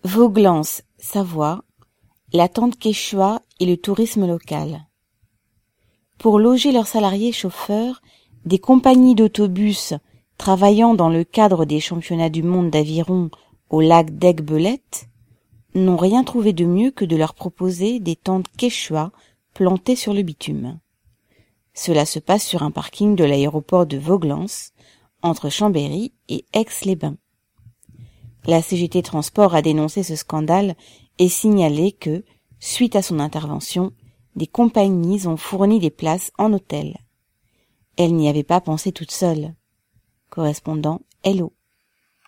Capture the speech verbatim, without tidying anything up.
Vauglans, Savoie, la tente quechua et le tourisme local. Pour loger leurs salariés chauffeurs, des compagnies d'autobus travaillant dans le cadre des championnats du monde d'aviron au lac d'Aiguebelette n'ont rien trouvé de mieux que de leur proposer des tentes quechua plantées sur le bitume. Cela se passe sur un parking de l'aéroport de Vauglans, entre Chambéry et Aix-les-Bains. La C G T Transport a dénoncé ce scandale et signalé que, suite à son intervention, des compagnies ont fourni des places en hôtel. Elle n'y avait pas pensé toute seule. Correspondant Hello.